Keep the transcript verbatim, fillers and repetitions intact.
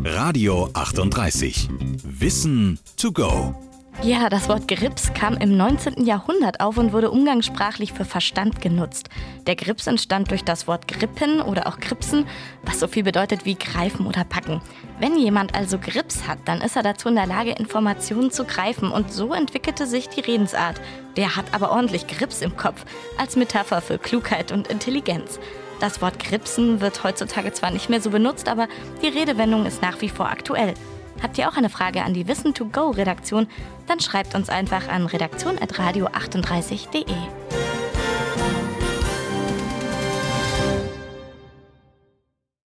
Radio achtunddreißig. Wissen to go. Ja, das Wort Grips kam im neunzehnten Jahrhundert auf und wurde umgangssprachlich für Verstand genutzt. Der Grips entstand durch das Wort grippen oder auch gripsen, was so viel bedeutet wie greifen oder packen. Wenn jemand also Grips hat, dann ist er dazu in der Lage, Informationen zu greifen, und so entwickelte sich die Redensart. Der hat aber ordentlich Grips im Kopf, als Metapher für Klugheit und Intelligenz. Das Wort gripsen wird heutzutage zwar nicht mehr so benutzt, aber die Redewendung ist nach wie vor aktuell. Habt ihr auch eine Frage an die Wissen to go Redaktion? Dann schreibt uns einfach an redaktion at radio achtunddreißig punkt de.